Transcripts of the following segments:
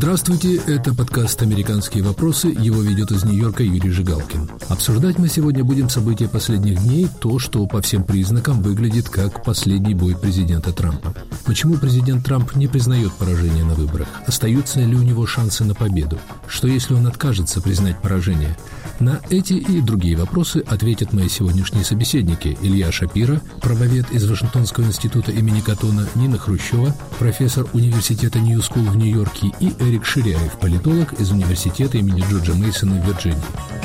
Здравствуйте, это подкаст «Американские вопросы», его ведет из Нью-Йорка Юрий Жигалкин. Обсуждать мы сегодня будем события последних дней, то, что по всем признакам выглядит как последний бой президента Трампа. Почему президент Трамп не признает поражение на выборах? Остаются ли у него шансы на победу? Что если он откажется признать поражение? На эти и другие вопросы ответят мои сегодняшние собеседники: Илья Шапира, правовед из Вашингтонского института имени Каттона, Нина Хрущева, профессор университета Нью-Скул в Нью-Йорке, и Эрик Ширяев, политолог из университета имени Джорджа Мейсона в Вирджинии.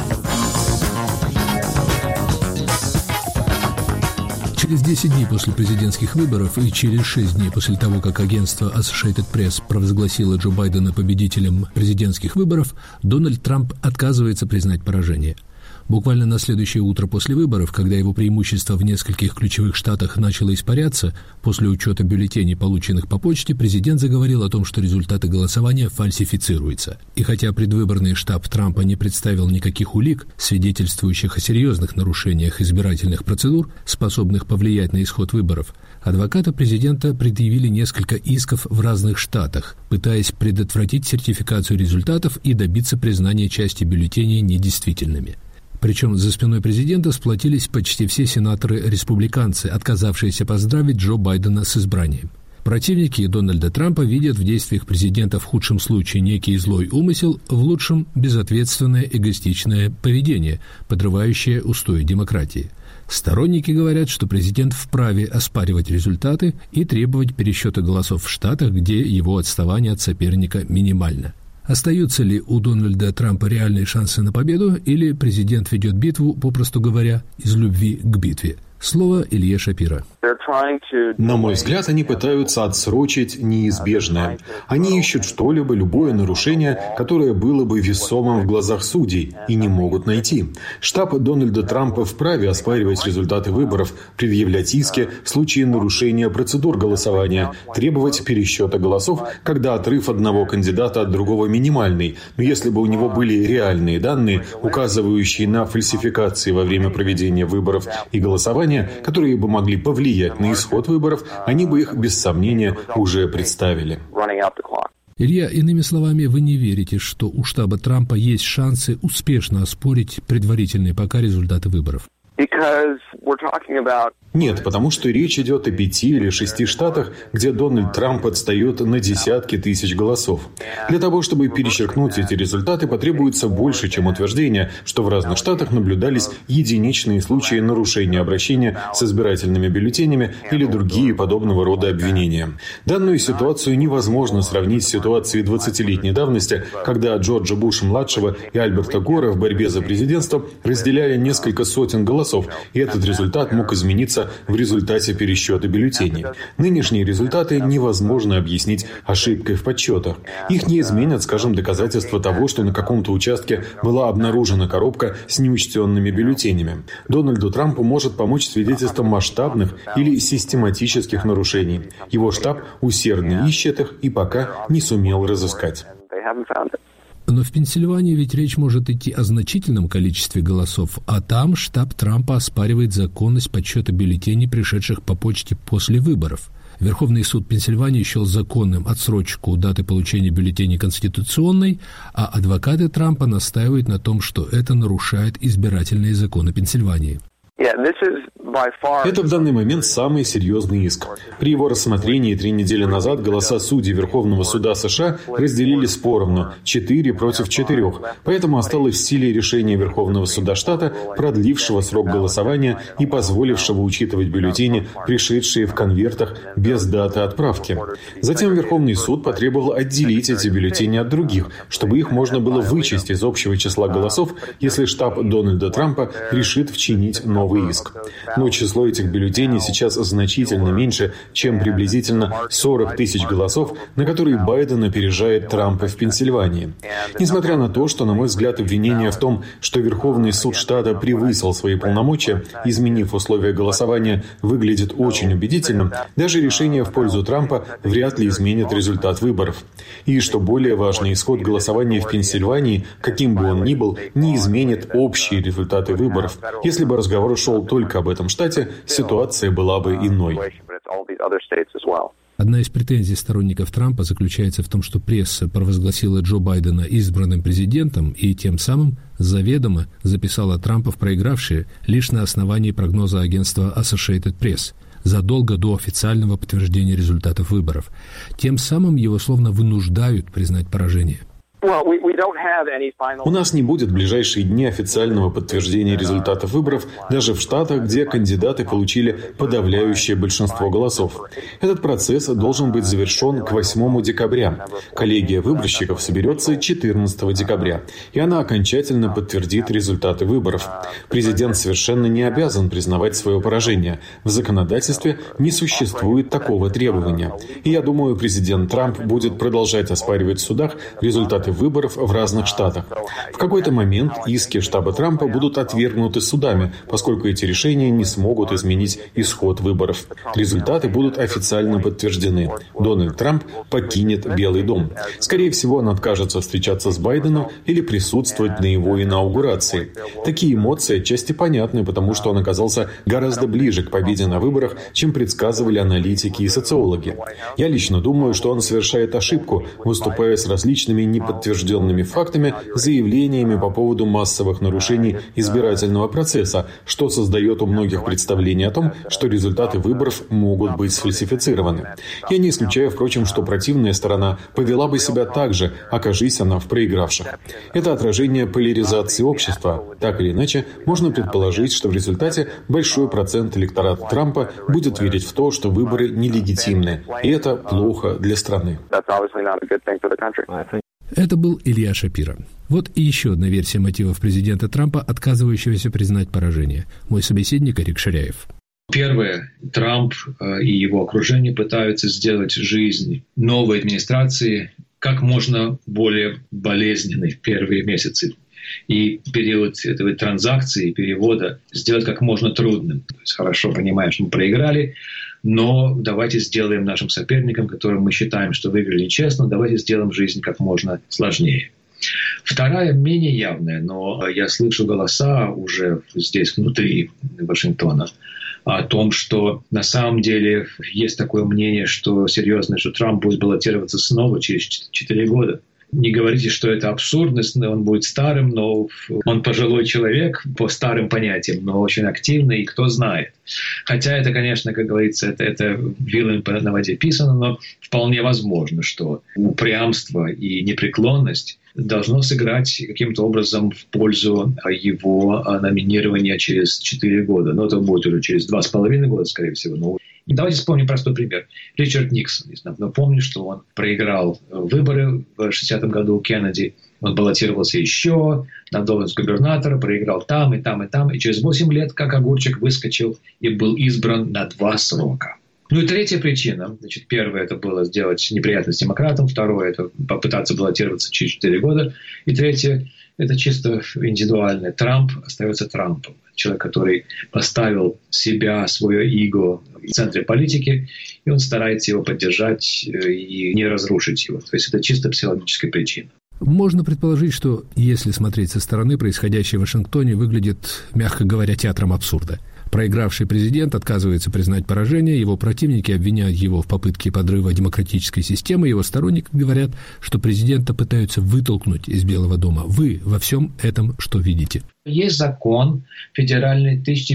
Через 10 дней после президентских выборов и через 6 дней после того, как агентство Associated Press провозгласило Джо Байдена победителем президентских выборов, Дональд Трамп отказывается признать поражение. Буквально на следующее утро после выборов, когда его преимущество в нескольких ключевых штатах начало испаряться, после учета бюллетеней, полученных по почте, президент заговорил о том, что результаты голосования фальсифицируются. И хотя предвыборный штаб Трампа не представил никаких улик, свидетельствующих о серьезных нарушениях избирательных процедур, способных повлиять на исход выборов, адвокаты президента предъявили несколько исков в разных штатах, пытаясь предотвратить сертификацию результатов и добиться признания части бюллетеней недействительными. Причем за спиной президента сплотились почти все сенаторы-республиканцы, отказавшиеся поздравить Джо Байдена с избранием. Противники Дональда Трампа видят в действиях президента в худшем случае некий злой умысел, в лучшем – безответственное эгоистичное поведение, подрывающее устои демократии. Сторонники говорят, что президент вправе оспаривать результаты и требовать пересчета голосов в штатах, где его отставание от соперника минимально. Остаются ли у Дональда Трампа реальные шансы на победу, или президент ведет битву, попросту говоря, из любви к битве? Слово Илье Шапира. На мой взгляд, они пытаются отсрочить неизбежное. Они ищут что-либо, любое нарушение, которое было бы весомым в глазах судей, и не могут найти. Штаб Дональда Трампа вправе оспаривать результаты выборов, предъявлять иски в случае нарушения процедур голосования, требовать пересчета голосов, когда отрыв одного кандидата от другого минимальный. Но если бы у него были реальные данные, указывающие на фальсификации во время проведения выборов и голосования, которые бы могли повлиять на исход выборов, они бы их, без сомнения, уже представили. Илья, иными словами, вы не верите, что у штаба Трампа есть шансы успешно оспорить предварительные пока результаты выборов? Нет, потому что речь идет о 5 или 6 штатах, где Дональд Трамп отстает на десятки тысяч голосов. Для того, чтобы перечеркнуть эти результаты, потребуется больше, чем утверждение, что в разных штатах наблюдались единичные случаи нарушения обращения с избирательными бюллетенями или другие подобного рода обвинения. Данную ситуацию невозможно сравнить с ситуацией 20-летней давности, когда Джорджа Буша-младшего и Альберта Гора в борьбе за президентство разделяли несколько сотен голосов, и этот результат мог измениться в результате пересчета бюллетеней. Нынешние результаты невозможно объяснить ошибкой в подсчетах. Их не изменят, скажем, доказательства того, что на каком-то участке была обнаружена коробка с неучтенными бюллетенями. Дональду Трампу может помочь свидетельство масштабных или систематических нарушений. Его штаб усердно ищет их и пока не сумел разыскать. Но в Пенсильвании ведь речь может идти о значительном количестве голосов, а там штаб Трампа оспаривает законность подсчета бюллетеней, пришедших по почте после выборов. Верховный суд Пенсильвании счел законным отсрочку даты получения бюллетеней конституционной, а адвокаты Трампа настаивают на том, что это нарушает избирательные законы Пенсильвании. Это в данный момент самый серьезный иск. При его рассмотрении 3 недели назад голоса судей Верховного суда США разделились поровну – 4 против 4. Поэтому осталось в силе решение Верховного суда штата, продлившего срок голосования и позволившего учитывать бюллетени, пришедшие в конвертах без даты отправки. Затем Верховный суд потребовал отделить эти бюллетени от других, чтобы их можно было вычесть из общего числа голосов, если штаб Дональда Трампа решит вчинить новый иск. Но число этих бюллетеней сейчас значительно меньше, чем приблизительно 40 тысяч голосов, на которые Байден опережает Трампа в Пенсильвании. Несмотря на то, что, на мой взгляд, обвинение в том, что Верховный суд штата превысил свои полномочия, изменив условия голосования, выглядит очень убедительным, даже решение в пользу Трампа вряд ли изменит результат выборов. И, что более важно, исход голосования в Пенсильвании, каким бы он ни был, не изменит общие результаты выборов. Если бы разговор шел только об этом штате, ситуация была бы иной. Одна из претензий сторонников Трампа заключается в том, что пресса провозгласила Джо Байдена избранным президентом и тем самым заведомо записала Трампа в проигравшие лишь на основании прогноза агентства Associated Press задолго до официального подтверждения результатов выборов. Тем самым его словно вынуждают признать поражение. У нас не будет в ближайшие дни официального подтверждения результатов выборов даже в штатах, где кандидаты получили подавляющее большинство голосов. Этот процесс должен быть завершен к 8 декабря. Коллегия выборщиков соберется 14 декабря, и она окончательно подтвердит результаты выборов. Президент совершенно не обязан признавать свое поражение. В законодательстве не существует такого требования. И я думаю, президент Трамп будет продолжать оспаривать в судах результаты выборов в разных штатах. В какой-то момент иски штаба Трампа будут отвергнуты судами, поскольку эти решения не смогут изменить исход выборов. Результаты будут официально подтверждены. Дональд Трамп покинет Белый дом. Скорее всего, он откажется встречаться с Байденом или присутствовать на его инаугурации. Такие эмоции отчасти понятны, потому что он оказался гораздо ближе к победе на выборах, чем предсказывали аналитики и социологи. Я лично думаю, что он совершает ошибку, выступая с различными неподтвержденными фактами, заявлениями по поводу массовых нарушений избирательного процесса, что создает у многих представление о том, что результаты выборов могут быть сфальсифицированы. Я не исключаю, впрочем, что противная сторона повела бы себя так же, окажись она в проигравших. Это отражение поляризации общества. Так или иначе, можно предположить, что в результате большой процент электората Трампа будет верить в то, что выборы нелегитимны, и это плохо для страны. Это был Илья Шапира. Вот и еще одна версия мотивов президента Трампа, отказывающегося признать поражение. Мой собеседник Эрик Ширяев. Первое. Трамп и его окружение пытаются сделать жизнь новой администрации как можно более болезненной в первые месяцы. И период этой транзакции, перевода сделать как можно трудным. То есть хорошо понимаем, что мы проиграли, но давайте сделаем нашим соперникам, которым мы считаем, что выиграли нечестно, давайте сделаем жизнь как можно сложнее. Вторая, менее явная, но я слышу голоса уже здесь, внутри Вашингтона, о том, что на самом деле есть такое мнение, что серьезно, что Трамп будет баллотироваться снова через 4 года. Не говорите, что это абсурдность, но он будет старым, но он пожилой человек по старым понятиям, но очень активный, и кто знает. Хотя это, конечно, как говорится, это вилами на воде писано, но вполне возможно, что упрямство и непреклонность должно сыграть каким-то образом в пользу его номинирования через 4 года. Но это будет уже через 2,5 года, скорее всего. Но давайте вспомним простой пример. Ричард Никсон. Напомню, что он проиграл выборы в 60-м году у Кеннеди. Он баллотировался еще на должность губернатора, проиграл там, и там, и там. И через 8 лет, как огурчик, выскочил и был избран на 2 срока. Ну и третья причина. Значит, первое – это было сделать неприятность демократам. Второе – это попытаться баллотироваться через 4 года. И третье – это чисто индивидуальное. Трамп остается Трампом. Человек, который поставил себя, свое эго в центре политики, и он старается его поддержать и не разрушить его. То есть это чисто психологическая причина. Можно предположить, что, если смотреть со стороны, происходящее в Вашингтоне выглядит, мягко говоря, театром абсурда. Проигравший президент отказывается признать поражение, его противники обвиняют его в попытке подрыва демократической системы, его сторонники говорят, что президента пытаются вытолкнуть из Белого дома. Вы во всем этом что видите? Есть закон федеральный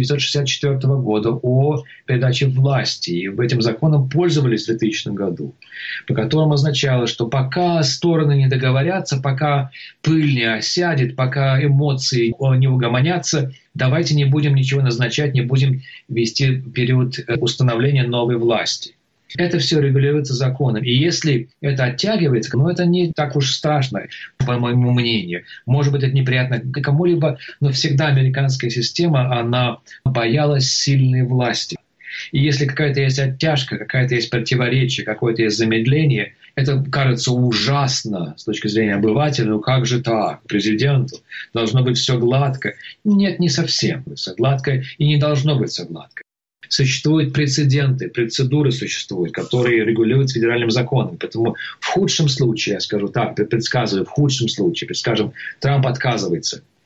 1964 года о передаче власти. И этим законом пользовались в 2000 году, по которому означало, что пока стороны не договорятся, пока пыль не осядет, пока эмоции не угомонятся, давайте не будем ничего назначать, не будем вести период установления новой власти. Это все регулируется законом. И если это оттягивается, это не так уж страшно, по моему мнению. Может быть, это неприятно кому-либо, но всегда американская система, она боялась сильной власти. И если какая-то есть оттяжка, какая-то есть противоречие, какое-то есть замедление, это кажется ужасно с точки зрения обывателя. Ну как же так? Президенту должно быть все гладко. Нет, не совсем все гладко и не должно быть все гладко. Существуют прецеденты, процедуры существуют, которые регулируются федеральным законом. Поэтому в худшем случае, я скажу так, предсказываю, в худшем случае, предскажем, Трамп отказывается.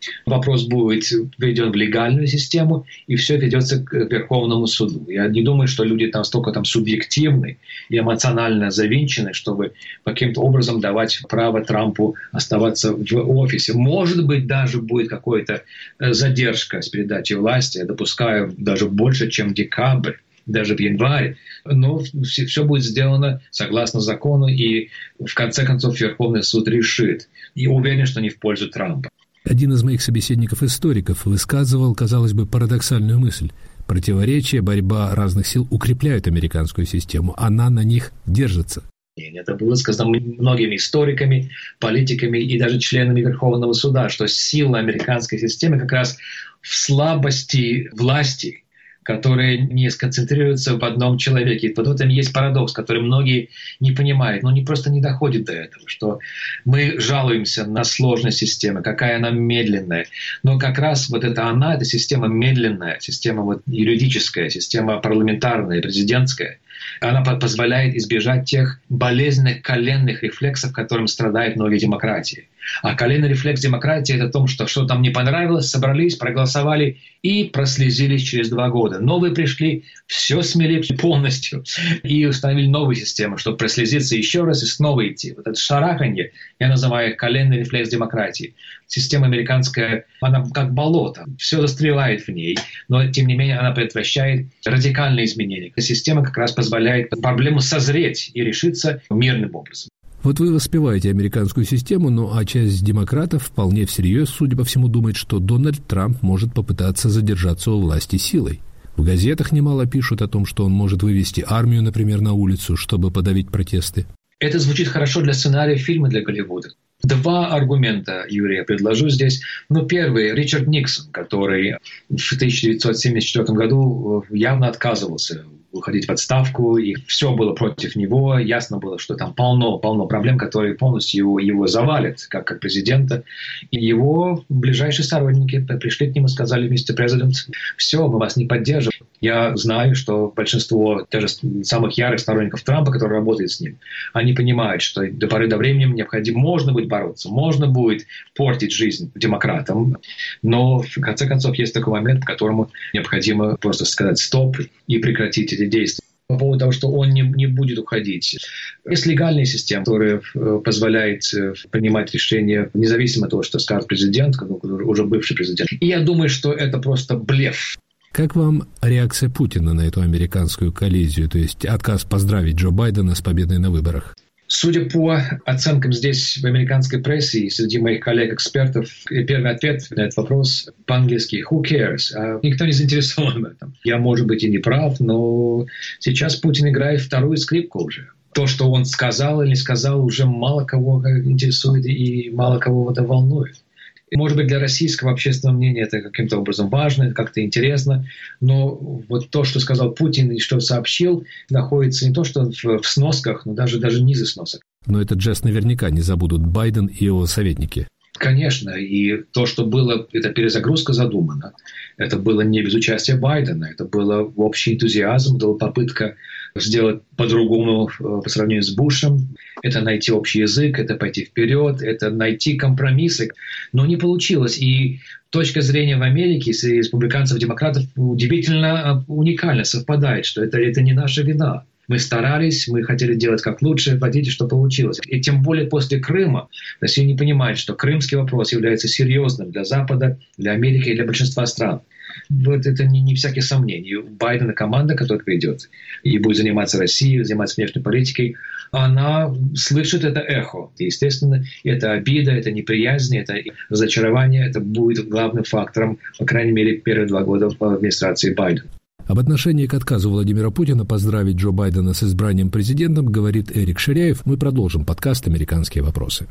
вопрос будет введен в легальную систему, и все ведется к Верховному суду. Я не думаю, что люди там столько субъективны и эмоционально завинчены, чтобы каким-то образом давать право Трампу оставаться в офисе. Может быть, даже будет какая-то задержка с передачей власти, я допускаю даже больше, чем декабрь, даже в январе, но все будет сделано согласно закону, и в конце концов Верховный суд решит. И уверен, что не в пользу Трампа. Один из моих собеседников-историков высказывал, казалось бы, парадоксальную мысль. Противоречия, борьба разных сил укрепляют американскую систему. Она на них держится. Это было сказано многими историками, политиками и даже членами Верховного суда, что сила американской системы как раз в слабости власти, которые не сконцентрируются в одном человеке. И вот в этом есть парадокс, который многие не понимают, но они просто не доходят до этого, что мы жалуемся на сложность системы, какая она медленная. Но как раз вот эта система медленная, система юридическая, система парламентарная, президентская, она позволяет избежать тех болезненных коленных рефлексов, которым страдают многие демократии. А коленный рефлекс демократии – это то, что там не понравилось, собрались, проголосовали и прослезились через 2 года. Новые пришли, все смели полностью и установили новую систему, чтобы прослезиться еще раз и снова идти. Вот это шараханье, я называю коленный рефлекс демократии. Система американская, она как болото, все застревает в ней, но тем не менее она предотвращает радикальные изменения. Система как раз позволяет проблему созреть и решиться мирным образом. Вот вы воспеваете американскую систему, а часть демократов вполне всерьез, судя по всему, думает, что Дональд Трамп может попытаться задержаться у власти силой. В газетах немало пишут о том, что он может вывести армию, например, на улицу, чтобы подавить протесты. Это звучит хорошо для сценария фильма для Голливуда. 2 аргумента, Юрий, я предложу здесь. Первый – Ричард Никсон, который в 1974 году явно отказывался уходить в отставку, и все было против него. Ясно было, что там полно проблем, которые полностью его завалят, как президента. И его ближайшие сторонники пришли к нему и сказали: «Мистер Президент, все, мы вас не поддержим». Я знаю, что большинство даже самых ярых сторонников Трампа, которые работают с ним, они понимают, что до поры до времени необходимо, можно будет бороться, можно будет портить жизнь демократам, но в конце концов есть такой момент, к которому необходимо просто сказать «стоп» и прекратить эти действия. По поводу того, что он не будет уходить. Есть легальная система, которая позволяет принимать решения независимо от того, что скажет президент, уже бывший президент. И я думаю, что это просто блеф. Как вам реакция Путина на эту американскую коллизию, то есть отказ поздравить Джо Байдена с победой на выборах? Судя по оценкам здесь в американской прессе и среди моих коллег-экспертов, первый ответ на этот вопрос по-английски «who cares?». Никто не заинтересован в этом. Я, может быть, и не прав, но сейчас Путин играет вторую скрипку уже. То, что он сказал или не сказал, уже мало кого интересует и мало кого это волнует. Может быть, для российского общественного мнения это каким-то образом важно, это как-то интересно, но вот то, что сказал Путин и что сообщил, находится не то что в сносках, но даже ниже сносок. Но этот жест наверняка не забудут Байден и его советники. Конечно, и то, что было, эта перезагрузка задумана, это было не без участия Байдена, это было общий энтузиазм, это была попытка сделать по-другому по сравнению с Бушем, это найти общий язык, это пойти вперед, это найти компромиссы, но не получилось. И точка зрения в Америке с республиканцев и демократов удивительно уникально совпадает, что это не наша вина. Мы старались, мы хотели делать как лучше, видите, что получилось. И тем более после Крыма Россия не понимает, что крымский вопрос является серьезным для Запада, для Америки и для большинства стран. Вот это не всяких сомнений. Байден и команда, которая придет и будет заниматься Россией, заниматься внешней политикой, она слышит это эхо. И, естественно, это обида, это неприязнь, это разочарование, это будет главным фактором, по крайней мере, первые 2 года в администрации Байдена. Об отношении к отказу Владимира Путина поздравить Джо Байдена с избранием президентом говорит Эрик Ширяев. Мы продолжим подкаст «Американские вопросы».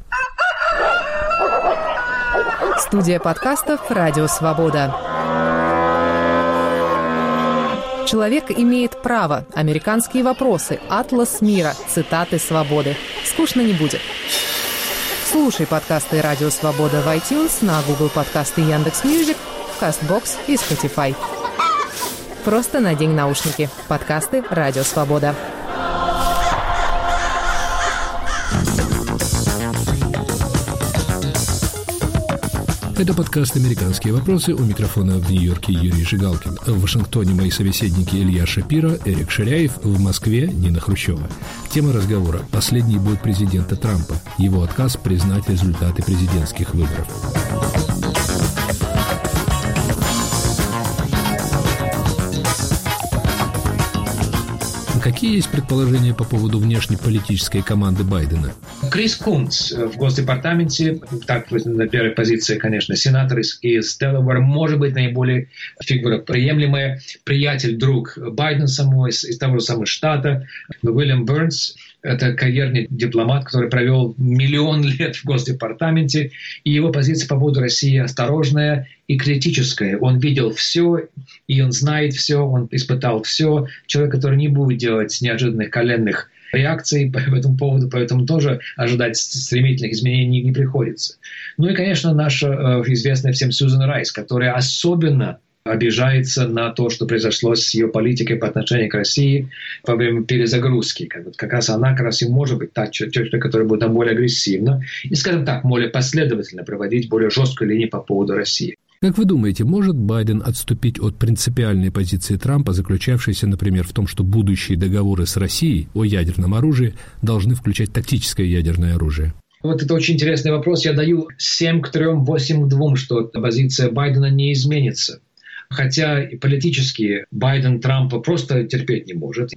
Студия подкастов «Радио Свобода». Человек имеет право. Американские вопросы. Атлас мира. Цитаты свободы. Скучно не будет. Слушай подкасты «Радио Свобода» в iTunes, на Google подкасты, Яндекс.Мьюзик, в Castbox и Spotify. Просто надень наушники. Подкасты «Радио Свобода». Это подкаст «Американские вопросы». У микрофона в Нью-Йорке Юрий Жигалкин. В Вашингтоне мои собеседники Илья Шапира, Эрик Ширяев. В Москве Нина Хрущева. Тема разговора – последний бой президента Трампа. Его отказ признать результаты президентских выборов. Какие есть предположения по поводу внешнеполитической команды Байдена? Крис Кунц в Госдепартаменте, так на первой позиции, конечно, сенатор из Делавера, может быть наиболее фигура приемлемая, приятель, друг Байдена самого, из того же самого штата. Уильям Бернс – это карьерный дипломат, который провел 1 000 000 лет в Госдепартаменте, и его позиция по поводу России осторожная и критическая. Он видел все, и он знает все, он испытал все. Человек, который не будет делать неожиданных коленных реакций по этому поводу, поэтому тоже ожидать стремительных изменений не приходится. Ну и, конечно, наша известная всем Сьюзан Райс, которая особенно обижается на то, что произошло с ее политикой по отношению к России во время перезагрузки. Как раз она как раз и может быть та тетя, которая будет более агрессивна и, скажем так, более последовательно проводить более жесткую линию по поводу России. Как вы думаете, может Байден отступить от принципиальной позиции Трампа, заключавшейся, например, в том, что будущие договоры с Россией о ядерном оружии должны включать тактическое ядерное оружие? Вот это очень интересный вопрос. Я даю 7 к 3, 8 к 2, что позиция Байдена не изменится. Хотя и политически Байден Трампа просто терпеть не может.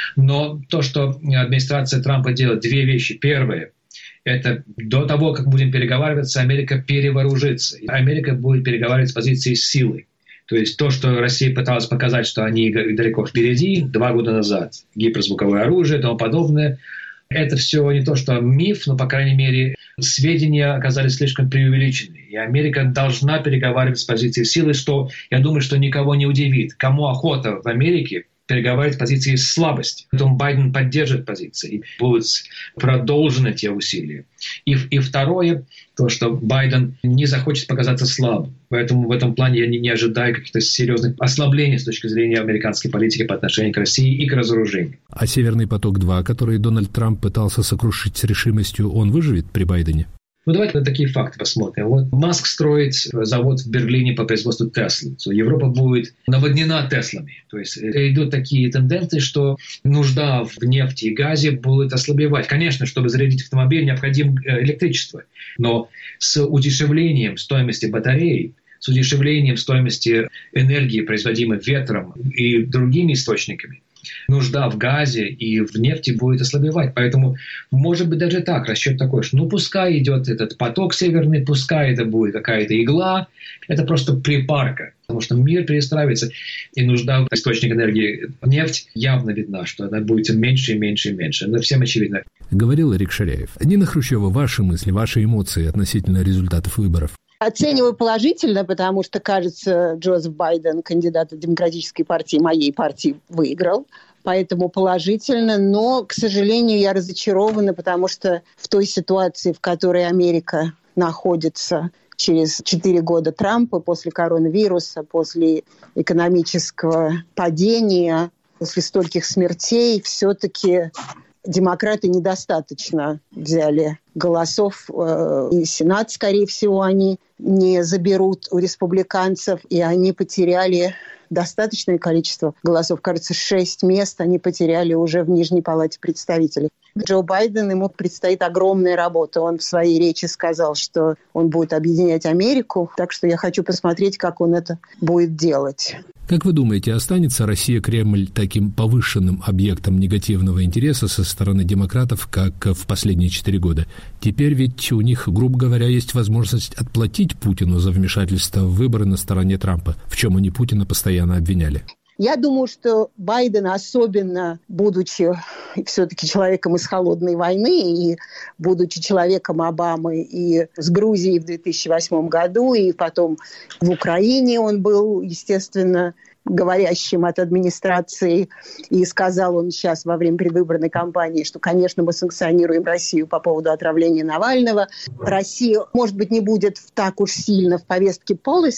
Но то, что администрация Трампа делает, 2 вещи. Первое – это до того, как будем переговариваться, Америка перевооружится. Америка будет переговаривать с позиции силы. То есть то, что Россия пыталась показать, что они далеко впереди, 2 года назад, гиперзвуковое оружие и тому подобное, это все не то, что миф, но, по крайней мере, сведения оказались слишком преувеличены. И Америка должна переговаривать с позиции силы, что, я думаю, что никого не удивит. Кому охота в Америке переговаривать с позиции слабости. Потом Байден поддержит позиции и будут продолжены те усилия. И второе, то, что Байден не захочет показаться слабым. Поэтому в этом плане я не ожидаю каких-то серьезных ослаблений с точки зрения американской политики по отношению к России и к разоружению. А «Северный поток-2», который Дональд Трамп пытался сокрушить с решимостью, он выживет при Байдене? Ну, давайте на такие факты посмотрим. Вот Маск строит завод в Берлине по производству Теслы. Европа будет наводнена Теслами. То есть идут такие тенденции, что нужда в нефти и газе будет ослабевать. Конечно, чтобы зарядить автомобиль, необходимо электричество. Но с удешевлением стоимости батарей, с удешевлением стоимости энергии, производимой ветром и другими источниками, нужда в газе и в нефти будет ослабевать. Поэтому, может быть, даже так, расчет такой, что пускай идет этот поток северный, пускай это будет какая-то игла, это просто припарка. Потому что мир перестраивается, и нужда в источник энергии нефть явно видна, что она будет меньше и меньше и меньше. Это всем очевидно. Говорил Эрик Ширяев. Нина Хрущева, ваши мысли, ваши эмоции относительно результатов выборов? Оцениваю положительно, потому что, кажется, Джозеф Байден, кандидат от Демократической партии, моей партии, выиграл. Поэтому положительно. Но, к сожалению, я разочарована, потому что в той ситуации, в которой Америка находится через 4 года Трампа, после коронавируса, после экономического падения, после стольких смертей, все-таки демократы недостаточно взяли голосов, и Сенат, скорее всего, они не заберут у республиканцев, и они потеряли достаточное количество голосов. Кажется, 6 мест они потеряли уже в Нижней палате представителей. Джо Байден, ему предстоит огромная работа. Он в своей речи сказал, что он будет объединять Америку, так что я хочу посмотреть, как он это будет делать. Как вы думаете, останется Россия-Кремль таким повышенным объектом негативного интереса со стороны демократов, как в последние 4 года? Теперь ведь у них, грубо говоря, есть возможность отплатить Путину за вмешательство в выборы на стороне Трампа, в чем они Путина постоянно обвиняли. Я думаю, что Байден, особенно будучи все-таки человеком из холодной войны и будучи человеком Обамы и с Грузией в 2008 году, и потом в Украине он был, естественно, говорящим от администрации, и сказал он сейчас во время предвыборной кампании, что, конечно, мы санкционируем Россию по поводу отравления Навального. Россия, может быть, не будет так уж сильно в повестке policy,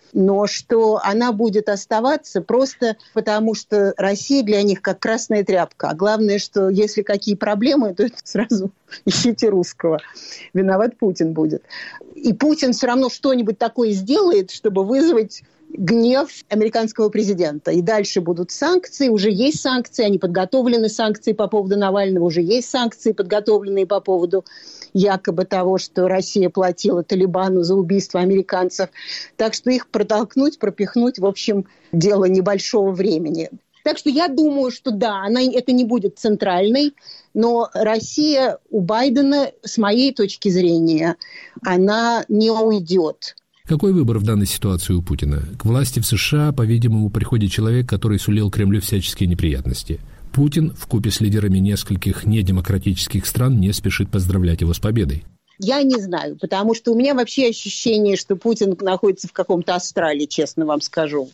но что она будет оставаться просто потому, что Россия для них как красная тряпка. А главное, что если какие проблемы, то это сразу ищите русского. Виноват Путин будет. И Путин все равно что-нибудь такое сделает, чтобы вызвать гнев американского президента. И дальше будут санкции, уже есть санкции, они подготовлены, санкции по поводу Навального, уже есть санкции, подготовленные по поводу якобы того, что Россия платила Талибану за убийство американцев. Так что их протолкнуть, пропихнуть, в общем, дело небольшого времени. Так что я думаю, что да, это не будет центральной, но Россия у Байдена, с моей точки зрения, она не уйдет. Какой выбор в данной ситуации у Путина? К власти в США, по-видимому, приходит человек, который сулил Кремлю всяческие неприятности. Путин, вкупе с лидерами нескольких недемократических стран, не спешит поздравлять его с победой. Я не знаю, потому что у меня вообще ощущение, что Путин находится в каком-то астрале, честно вам скажу,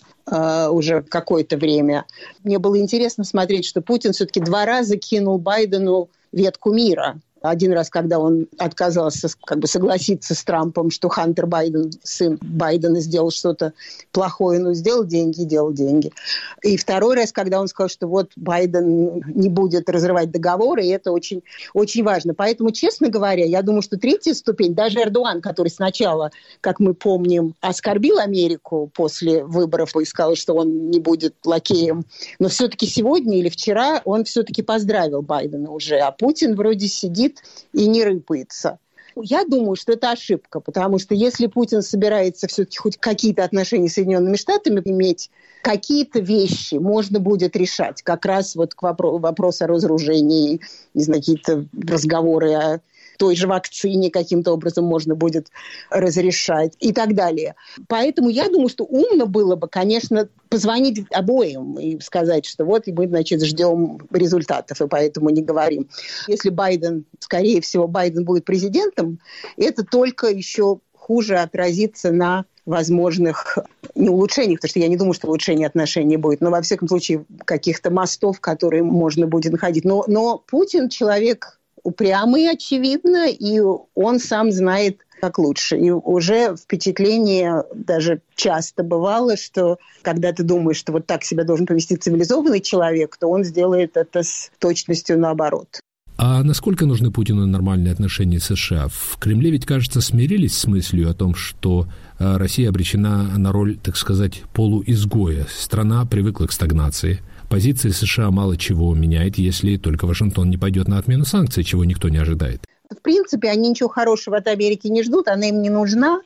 уже какое-то время. Мне было интересно смотреть, что Путин все-таки 2 раза кинул Байдену ветку мира. Один раз, когда он отказался согласиться с Трампом, что Хантер Байден, сын Байдена, сделал что-то плохое, но сделал деньги, делал деньги. И второй раз, когда он сказал, что вот Байден не будет разрывать договоры, и это очень, очень важно. Поэтому, честно говоря, я думаю, что 3-я ступень, даже Эрдоган, который сначала, как мы помним, оскорбил Америку после выборов и сказал, что он не будет лакеем, но все-таки сегодня или вчера он все-таки поздравил Байдена уже, а Путин вроде сидит и не рыпается. Я думаю, что это ошибка, потому что если Путин собирается все-таки хоть какие-то отношения с Соединенными Штатами иметь, какие-то вещи можно будет решать. Как раз вот к вопросу о разоружении, не знаю, какие-то разговоры о той же вакцине каким-то образом можно будет разрешать и так далее. Поэтому я думаю, что умно было бы, конечно, позвонить обоим и сказать, что вот мы, значит, ждем результатов, и поэтому не говорим. Если Байден, скорее всего, Байден будет президентом, это только еще хуже отразится на возможных улучшениях, потому что я не думаю, что улучшение отношений будет, но, во всяком случае, каких-то мостов, которые можно будет находить. Но Путин человек упрямый, очевидно, и он сам знает, как лучше. И уже впечатление даже часто бывало, что когда ты думаешь, что вот так себя должен повести цивилизованный человек, то он сделает это с точностью наоборот. А насколько нужны Путину нормальные отношения с США? В Кремле ведь, кажется, смирились с мыслью о том, что Россия обречена на роль, так сказать, полуизгоя. Страна привыкла к стагнации. Позиция США мало чего меняет, если только Вашингтон не пойдет на отмену санкций, чего никто не ожидает. В принципе, они ничего хорошего от Америки не ждут, она им не нужна.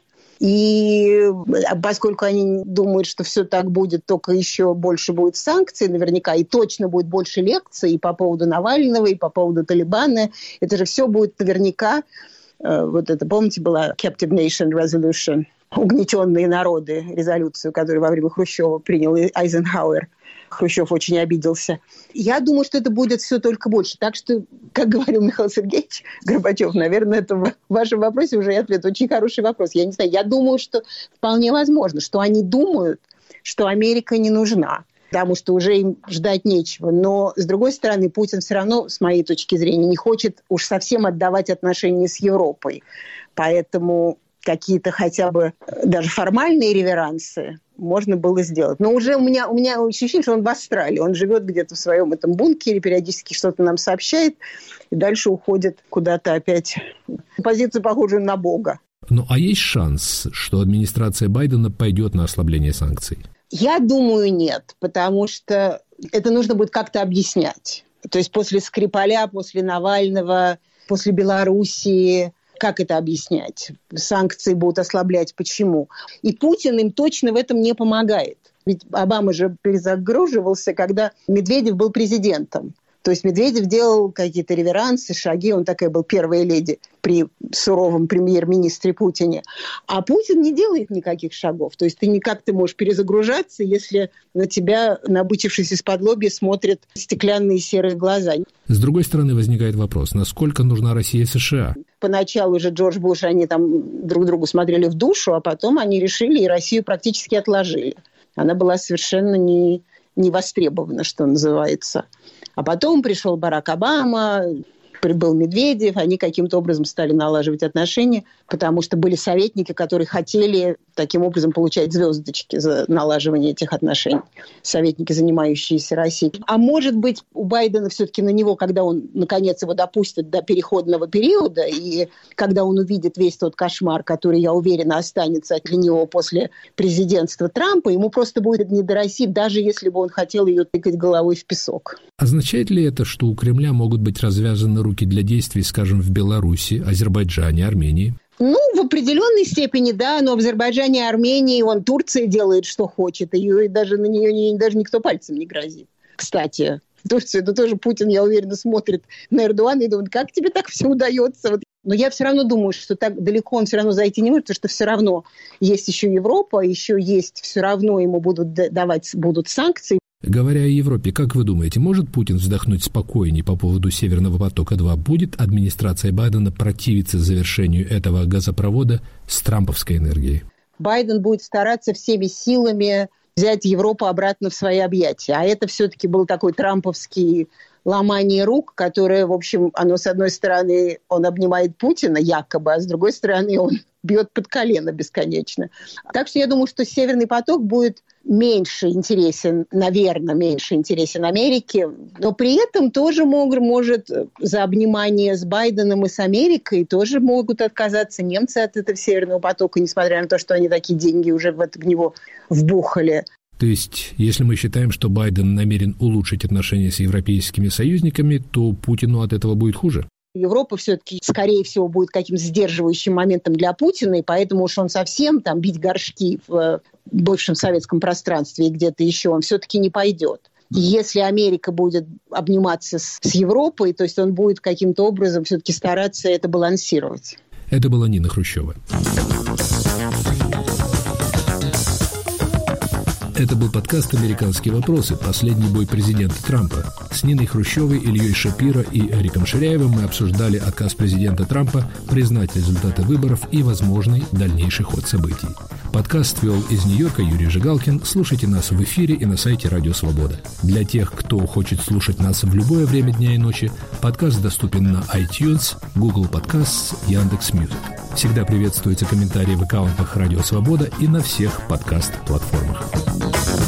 И поскольку они думают, что все так будет, только еще больше будет санкций наверняка, и точно будет больше лекций и по поводу Навального, и по поводу Талибана, это же все будет наверняка, вот это, помните, была Captive Nation Resolution, угнетенные народы, резолюцию, которую во время Хрущева принял Айзенхауэр. Хрущев очень обиделся. Я думаю, что это будет все только больше. Так что, как говорил Михаил Сергеевич Горбачев, наверное, это в вашем вопросе уже ответ. Очень хороший вопрос. Я не знаю. Я думаю, что вполне возможно, что они думают, что Америка не нужна, потому что уже им ждать нечего. Но, с другой стороны, Путин все равно, с моей точки зрения, не хочет уж совсем отдавать отношения с Европой. Поэтому какие-то хотя бы даже формальные реверансы можно было сделать. Но уже у меня ощущение, что он в Австралии. Он живет где-то в своем этом бункере, периодически что-то нам сообщает, и дальше уходит куда-то опять. Позицию похожую на Бога. Ну, а есть шанс, что администрация Байдена пойдет на ослабление санкций? Я думаю, нет, потому что это нужно будет как-то объяснять. То есть после Скрипаля, после Навального, после Белоруссии... Как это объяснять? Санкции будут ослаблять. Почему? И Путин им точно в этом не помогает. Ведь Обама же перезагруживался, когда Медведев был президентом. То есть Медведев делал какие-то реверансы, шаги. Он такая был первая леди при суровом премьер-министре Путине. А Путин не делает никаких шагов. То есть никак ты можешь перезагружаться, если на тебя, набычившись из-под лобья, смотрят стеклянные серые глаза. С другой стороны, возникает вопрос, насколько нужна Россия США? Поначалу же Джордж Буш, они там друг другу смотрели в душу, а потом они решили и Россию практически отложили. Она была совершенно не востребована, что называется. А потом пришел Барак Обама, прибыл Медведев, они каким-то образом стали налаживать отношения, потому что были советники, которые хотели таким образом получать звездочки за налаживание этих отношений. Советники, занимающиеся Россией. А может быть, у Байдена все-таки на него, когда он, наконец, его допустит до переходного периода, и когда он увидит весь тот кошмар, который, я уверена, останется для него после президентства Трампа, ему просто будет не до России, даже если бы он хотел ее тыкать головой в песок. Означает ли это, что у Кремля могут быть развязаны руки для действий, скажем, в Беларуси, Азербайджане, Армении? Ну, в определенной степени, да, но в Азербайджане и Армении Турция делает, что хочет, и даже на нее даже никто пальцем не грозит. Кстати, в Турцию это тоже Путин, я уверена, смотрит на Эрдогана и думает, как тебе так все удается? Но я все равно думаю, что так далеко он все равно зайти не может, потому что все равно есть еще Европа, еще есть, все равно ему будут санкции. Говоря о Европе, как вы думаете, может Путин вздохнуть спокойнее по поводу «Северного потока-2»? Будет администрация Байдена противиться завершению этого газопровода с трамповской энергией? Байден будет стараться всеми силами взять Европу обратно в свои объятия. А это все-таки был такой трамповский ломание рук, которое, в общем, оно, с одной стороны, он обнимает Путина якобы, а с другой стороны, он бьет под колено бесконечно. Так что я думаю, что «Северный поток» будет меньше интересен Америке, но при этом тоже может за обнимание с Байденом и с Америкой тоже могут отказаться немцы от этого «Северного потока», несмотря на то, что они такие деньги уже в него вбухали. То есть, если мы считаем, что Байден намерен улучшить отношения с европейскими союзниками, то Путину от этого будет хуже? Европа все-таки, скорее всего, будет каким-то сдерживающим моментом для Путина, и поэтому уж он совсем бить горшки в бывшем советском пространстве и где-то еще, он все-таки не пойдет. И если Америка будет обниматься с Европой, то есть он будет каким-то образом все-таки стараться это балансировать. Это была Нина Хрущева. Это был подкаст «Американские вопросы. Последний бой президента Трампа». С Ниной Хрущевой, Ильей Шапиро и Эриком Ширяевым мы обсуждали отказ президента Трампа признать результаты выборов и возможный дальнейший ход событий. Подкаст вел из Нью-Йорка Юрий Жигалкин. Слушайте нас в эфире и на сайте Радио Свобода. Для тех, кто хочет слушать нас в любое время дня и ночи, подкаст доступен на iTunes, Google Podcasts, Яндекс.Мьюзик. Всегда приветствуются комментарии в аккаунтах Радио Свобода и на всех подкаст-платформах.